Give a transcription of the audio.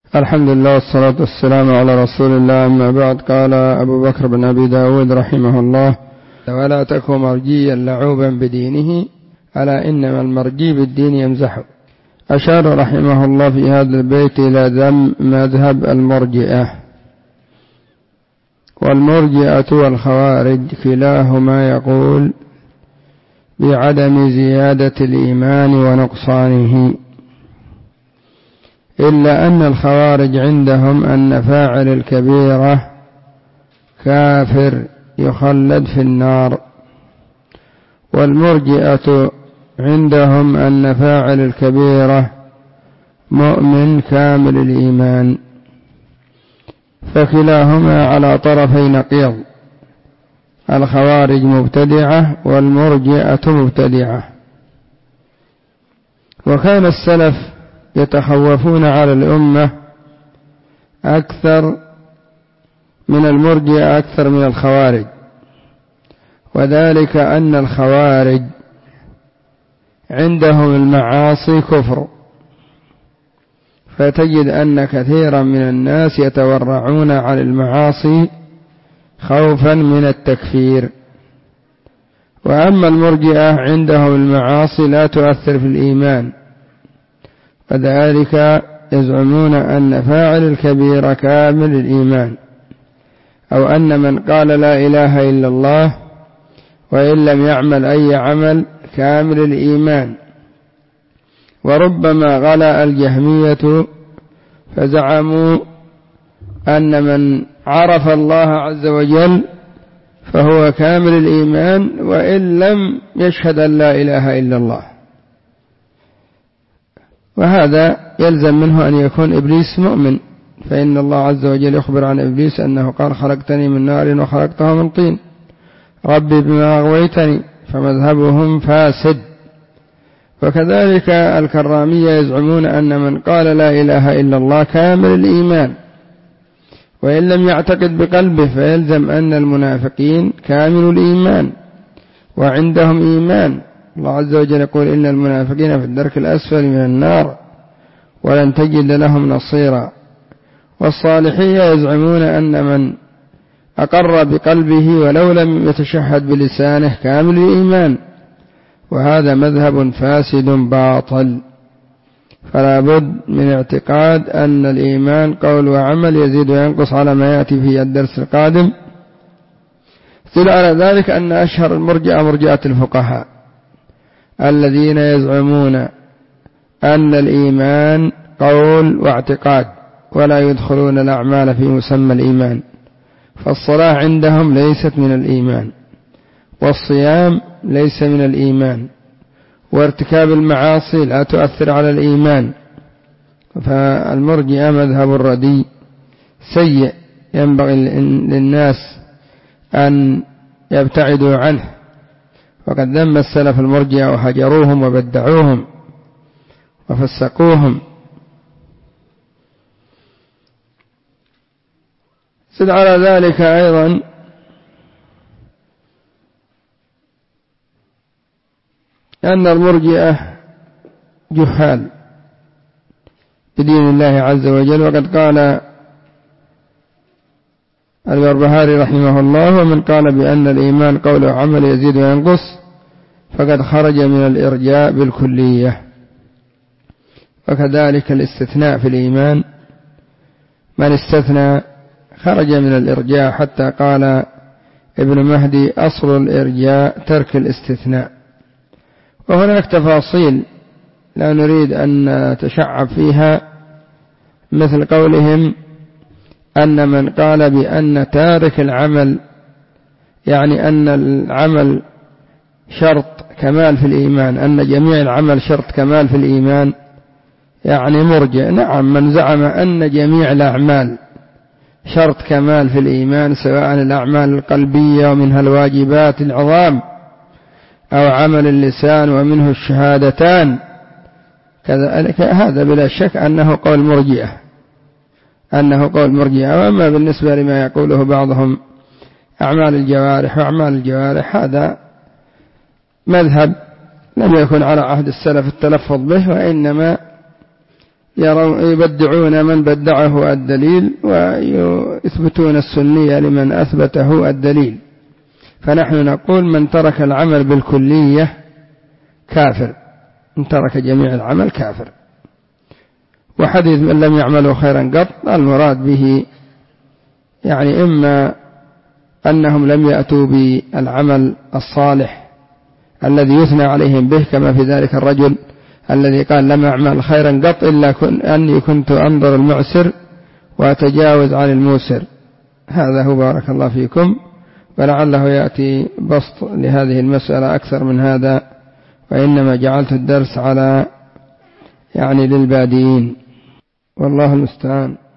الحمد لله والصلاة والسلام على رسول الله. أما بعد، قال أبو بكر بن أبي داود رحمه الله: ولا تكن مرجيا لعوبا بدينه، ألا إنما المرجي بالدين يمزح. أشار رحمه الله في هذا البيت إلى ذم مذهب المرجئة، والمرجئة والخوارج كلاهما يقول بعدم زيادة الإيمان ونقصانه، إلا أن الخوارج عندهم أن فاعل الكبيرة كافر يخلد في النار، والمرجئة عندهم أن فاعل الكبيرة مؤمن كامل الإيمان، فكلاهما على طرفي نقيض، الخوارج مبتدعة والمرجئة مبتدعة. وكان السلف يتخوفون على الأمة أكثر من المرجئة أكثر من الخوارج، وذلك أن الخوارج عندهم المعاصي كفر، فتجد أن كثيرا من الناس يتورعون عن المعاصي خوفا من التكفير. وأما المرجئة عندهم المعاصي لا تؤثر في الإيمان، وذلك يزعمون أن فاعل الكبيرة كامل الإيمان، أو أن من قال لا إله إلا الله وإن لم يعمل أي عمل كامل الإيمان. وربما غلا الجهمية فزعموا أن من عرف الله عز وجل فهو كامل الإيمان وإن لم يشهد أن لا إله إلا الله، وهذا يلزم منه أن يكون إبليس مؤمن، فإن الله عز وجل يخبر عن إبليس أنه قال: خلقتني من نار وخلقته من طين، ربي بما أغويتني، فمذهبهم فاسد. وكذلك الكرامية يزعمون أن من قال لا إله إلا الله كامل الإيمان، وإن لم يعتقد بقلبه فيلزم أن المنافقين كامل الإيمان وعندهم إيمان. الله عز وجل يقول: إن المنافقين في الدرك الأسفل من النار ولن تجد لهم نصيرا. والصالحية يزعمون أن من أقر بقلبه ولو لم يتشهد بلسانه كامل الإيمان، وهذا مذهب فاسد باطل. فلا بد من اعتقاد أن الإيمان قول وعمل يزيد وينقص على ما يأتي في الدرس القادم. دل على ذلك أن أشهر المرجئة مرجئة الفقهاء الذين يزعمون أن الإيمان قول واعتقاد ولا يدخلون الأعمال في مسمى الإيمان، فالصلاة عندهم ليست من الإيمان، والصيام ليس من الإيمان، وارتكاب المعاصي لا تؤثر على الإيمان. فالمرجئة مذهب رديء سيء ينبغي للناس أن يبتعدوا عنه، وقد ذم السلف المرجئة وهجروهم وبدعوهم وفسقوهم. زد على ذلك أيضا أن المرجئة جهال بدين الله عز وجل، وقد قال البربهاري رحمه الله: ومن قال بأن الإيمان قول وعمل يزيد وينقص فقد خرج من الإرجاء بالكلية. وكذلك الاستثناء في الإيمان، من استثنى خرج من الإرجاء، حتى قال ابن مهدي: أصل الإرجاء ترك الاستثناء. وهناك تفاصيل لا نريد أن نتشعب فيها، مثل قولهم أن من قال بأن تارك العمل يعني أن العمل شرط كمال في الإيمان، أن جميع العمل شرط كمال في الإيمان، يعني مرجئ. نعم، من زعم أن جميع الأعمال شرط كمال في الإيمان، سواء الأعمال القلبية ومنها الواجبات العظام، أو عمل اللسان ومنه الشهادتان، كذلك هذا بلا شك أنه قول مرجئة، وأما بالنسبة لما يقوله بعضهم أعمال الجوارح وأعمال الجوارح، هذا مذهب لم يكن على عهد السلف التلفظ به، وإنما يبدعون من بدعه الدليل ويثبتون السنية لمن أثبته الدليل. فنحن نقول من ترك العمل بالكلية كافر، من ترك جميع العمل كافر. وحديث من لم يعملوا خيرا قط المراد به يعني إما أنهم لم يأتوا بالعمل الصالح الذي يثنى عليهم به، كما في ذلك الرجل الذي قال لم أعمل خيرا قط إلا أني كنت أنظر المعسر وأتجاوز عن الموسر. هذا هو بارك الله فيكم، ولعله يأتي بسط لهذه المسألة أكثر من هذا، وإنما جعلت الدرس على يعني للبادئين، والله المستعان.